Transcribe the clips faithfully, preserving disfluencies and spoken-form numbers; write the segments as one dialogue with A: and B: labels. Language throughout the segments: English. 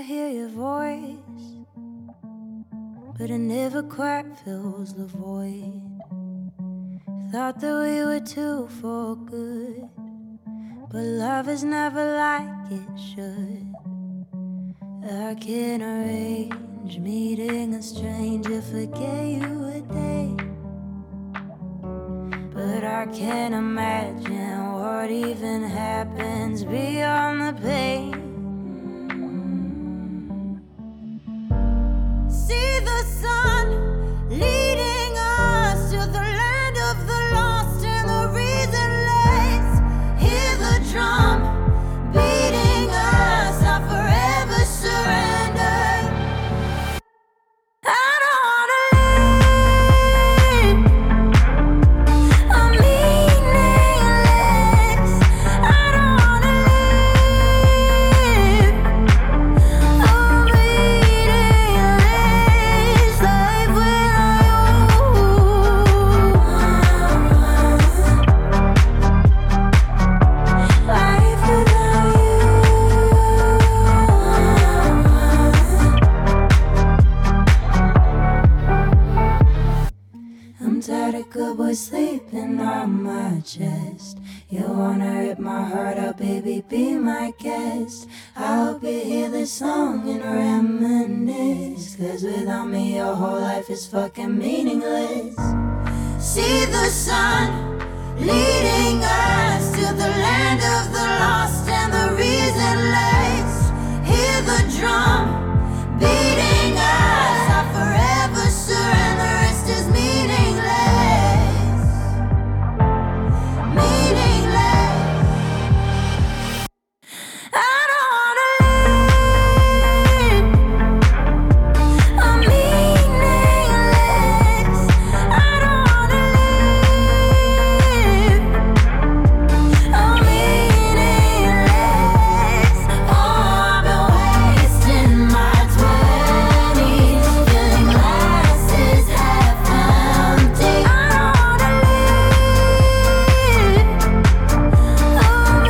A: hear your voice, but it never quite fills the void. Thought that we were two for good, but love is never like it should. I can arrange meeting a stranger, forget you a day, but I can't imagine what even happens beyond the pain. See the sun leading us to the land of the lost and the reasonless. Hear the drum beating us, I forever surrender. I don't wanna live a meaningless. I don't wanna live a meaningless life without you. Life without you. I'm tired of good boys sleeping on my chest. You wanna rip my heart out, baby, be my guest. I hope you hear this song and reminisce, 'cause without me your whole life is fucking meaningless. See the sun leading us to the land of the lost and the reasonless. Hear the drum beating us, I forever surrender. The rest is meaningless, meaningless. I don't wanna live a meaningless. I don't wanna live a meaningless. Oh, I've been wasting my twenties, filling glasses half empty. I don't wanna live a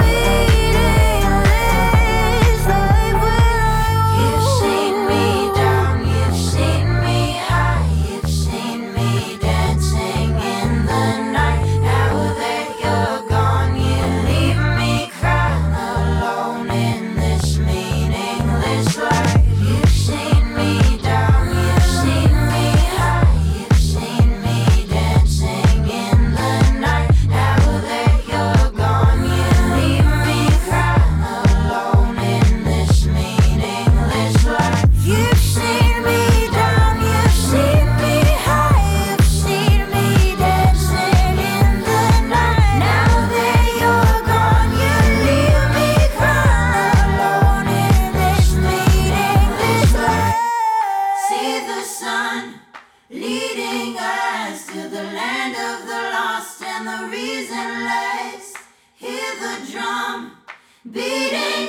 A: meaningless life without you. You've seen me down, you've seen me high, you've seen me dancing in the night. Now that you're gone, you leave me crying alone in this meaningless life. You've seen me down, you've seen me high, you've seen me dancing in the night. Now that you're gone, you leave me crying alone in this meaningless life. You've seen me down, you've seen me high, you've seen me dancing in the night. Now that you're gone, you leave me crying alone in this meaningless life. See the sun leading us to the land of the lost and the reasonless. Hear the drum beating